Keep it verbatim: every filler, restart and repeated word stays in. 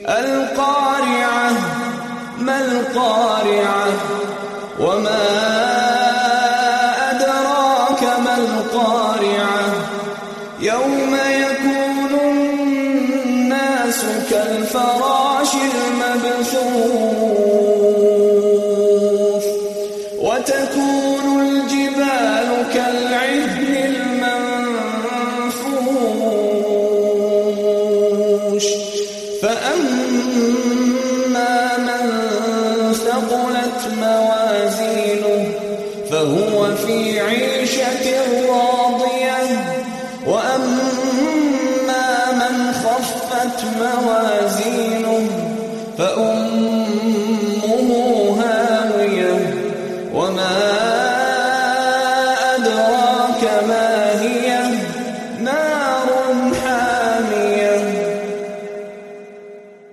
القارعة ما القارعة وما أدراك ما القارعة يوم يكون الناس كالفراش المبثوث وتكون الجبال كالعهن المنفوش فأما من ثقلت موازينه فهو في عيشة راضية